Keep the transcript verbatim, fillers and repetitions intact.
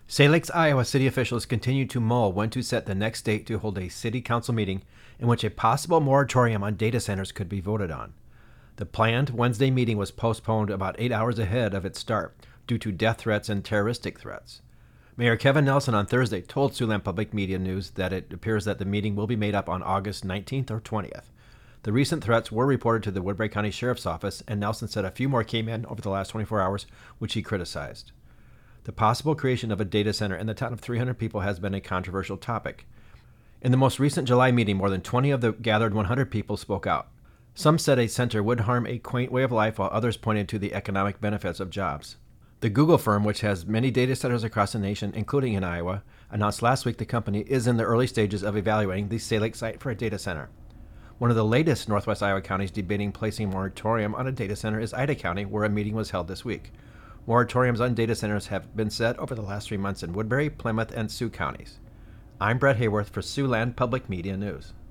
Salt Lake, Iowa city officials continue to mull when to set the next date to hold a city council meeting in which a possible moratorium on data centers could be voted on. The planned Wednesday meeting was postponed about eight hours ahead of its start due to death threats and terroristic threats. Mayor Kevin Nelson on Thursday told Siouxland Public Media News that it appears that the meeting will be made up on August nineteenth or twentieth. The recent threats were reported to the Woodbury County Sheriff's Office, and Nelson said a few more came in over the last twenty-four hours, which he criticized. The possible creation of a data center in the town of three hundred people has been a controversial topic. In the most recent July meeting, more than twenty of the gathered one hundred people spoke out. Some said a center would harm a quaint way of life, while others pointed to the economic benefits of jobs. The Google firm, which has many data centers across the nation, including in Iowa, announced last week the company is in the early stages of evaluating the Salt Lake site for a data center. One of the latest Northwest Iowa counties debating placing a moratorium on a data center is Ida County, where a meeting was held this week. Moratoriums on data centers have been set over the last three months in Woodbury, Plymouth, and Sioux counties. I'm Brett Hayworth for Siouxland Public Media News.